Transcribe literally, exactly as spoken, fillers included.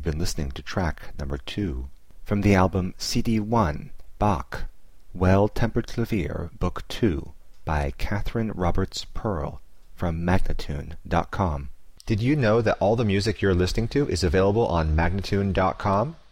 You've been listening to track number two from the album C D one, Bach, Well-Tempered Clavier, Book two, by Catherine Roberts Pearl, from Magnatune dot com. Did you know that all the music you're listening to is available on Magnatune dot com?